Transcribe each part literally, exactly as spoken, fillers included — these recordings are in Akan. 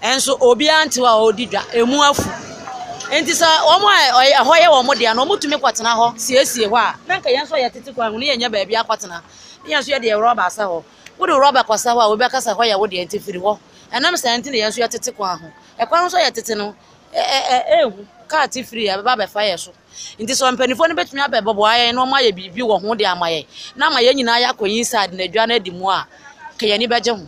enso obi ante wa odidwa emu afu enti sa omo ho ye wo mo de na omo tumi kwatena ho siesie ho a na nka yenso ye tete kwa hunu ye nya ba bia kwatena yenso ye de rubber asa ho wo de rubber kwasa ho a obi akasa ho ya wo de enti firi ho enam sa enti ne yenso ye tete kwa ho e kwa nso ye tete no eh eh ka ti firi ya ba ba fa ye so enti so mpanifo ne betumi abebo aye no ma ye bibi wo ho de amaye na ma ye nyina ya koyin sad na dua na dimu a ka ye ni beje ho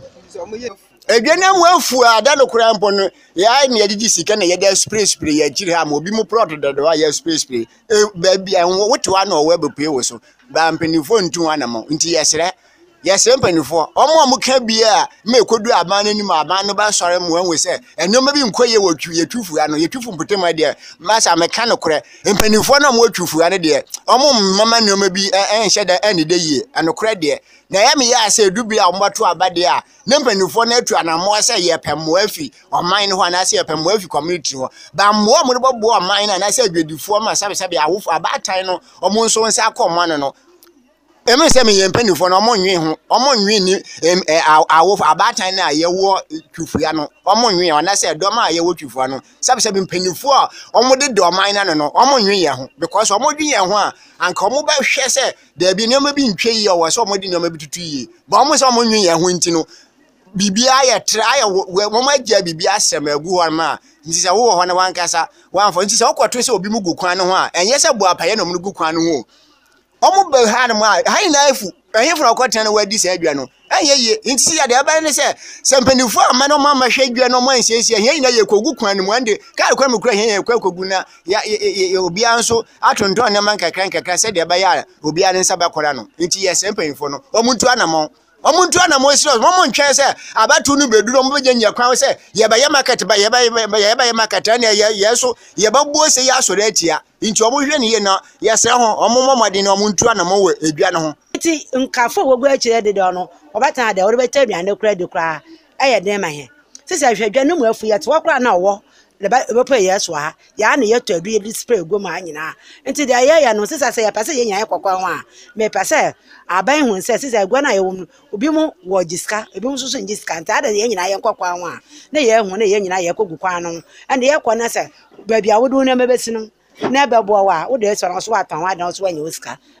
Edwana mu afu ada no kura mpo no ya ne yedigi sika na yeda spray spray ya jiri ha ma obi mu product dodo ya spray spray e ba bia wote wa na owa bepue wo so ba mpanifo ntu ana mo nti yesere yesere mpanifo omo omo ka bia ma ekodu aban anim aban no ba sore mo anwe se enoma bi nkoye wotwu yetwufu ano yetwufu mpotema de masa meka no kura mpanifo na mo otwufu ano de omo mama noma bi enhye da ane de yie anokura de na ya me ya se dubi a mbato abade a ne mpanifo na atu anamo se ye pemmo afi oman ho na se ye pemmo afi community ho ba mo mo de bobo oman na na se adwedifo ma sabe sabe awofo abatan no omo nso nse akoman no eme se me ye mpanifo na omo nwe ho omo nwe ni awofo abatan na ye wo twufua no omo nwe o na se dom a ye wo twufua no sabe sabe mpanifo a omo de do oman na no omo nwe ye ho because omo dwen ye ho a anka omo ba hwe se da bi ne bi ntwe yi o so omo di ne bi tutu yi ba omo se omo nwe ye ho ntino bibia ye tra ya wo ma gya bibia asem agu ho ma nti se wo ho na wankasa wanfo nti se okoto se obi mu gu kwan no ho a enye se bu apaye no mu gu kwan no ho omo be ha no ma ha na afu enye funa okoto na wadi se adwa no enye ye nti se ya de aba ne se sempanifo ama no ma ma hwe adwa no mo ansiesie enye na ye kogu kwan no mu ande ka kwa me kura enye ye kwa kogu na ya obi anso atonton na man kakran kakran se de aba ya obi an nsa ba kora no nti ye sempanifo no omuntu anamo omuntu anamo serious mo ntwe se abatu no beduro mo begenya kwan se ye ba ye market ba ye ba ye ba ye market na ye so ye ba buo se ya sore atia nti omo hwe ne ye na ye se ho omo momode na omuntu anamo we edua ne ho nti nkafo wogu akire de do no obatan de wo beta aduane kura de kura eye den ma he sisi ahwedwa no mu afu ye te wo kura na wo le ba bepo yeso ha ya na ye to adu ye display go ma nyina nti de ye ya no sisi se ye pase ye nya ye kokwa ho a me pase aban hu se sisi agwa na ye wo obi mu wo jiska obi mu susu jiska nti ada ye nyina ye kokwa ho a na ye hu na ye nyina ye kogu kwa no ande ye kɔ na se ba bia wo do na mebesi no na bebo wa wo de so no so atan wa dan so anya osika